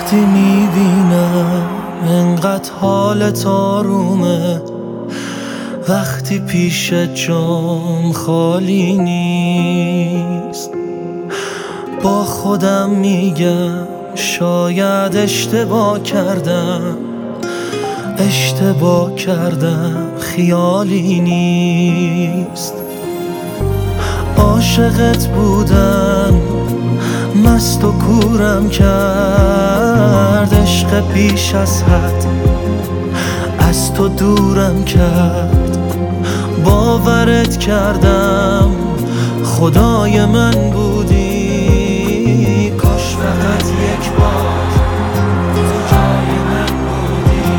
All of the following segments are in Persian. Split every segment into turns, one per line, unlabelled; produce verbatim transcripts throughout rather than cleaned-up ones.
وقتی میبینم انقدر حالت آرومه، وقتی پیش جام خالی نیست، با خودم میگم شاید اشتباه کردم اشتباه کردم خیالی نیست. عاشقت بودن مست و کورم کرد، عشق بیش از حد از تو دورم کرد. باورت کردم خدای من بودی، کاش فقط یک بار تو جای من بودی.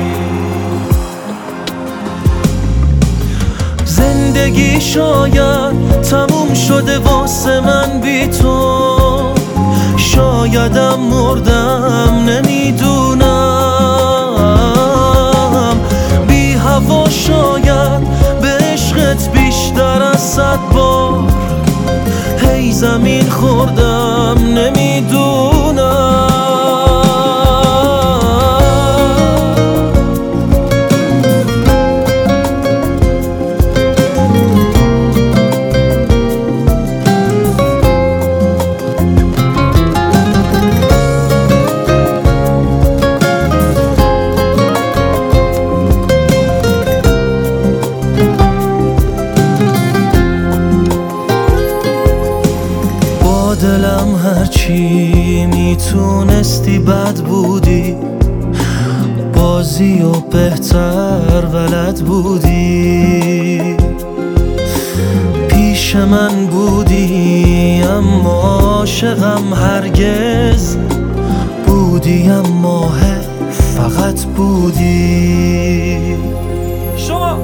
زندگی شاید تموم شده واسه من بی تو، شایدم مردم نمیدونم. بی هوا شاید به عشقت بیشتر از صد بار هی زمین خوردم نمیدونم. دلم هرچی میتونستی بد بودی، بازی و بهتر بلد بودی. پیش من بودی اما عاشقم هرگز بودی، اما فقط بودی. شما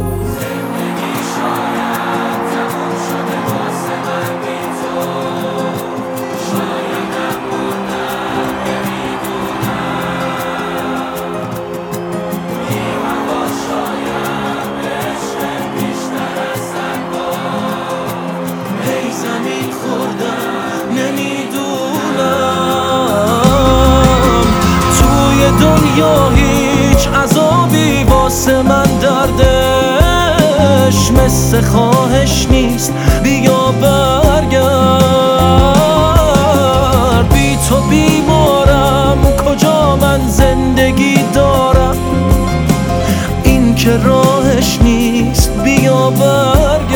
دنیا هیچ عذابی واسه من دردش مثل خواهش نیست. بیا برگرد، بی تو بیمارم، کجا من زندگی دارم؟ این که راهش نیست. بیا برگرد.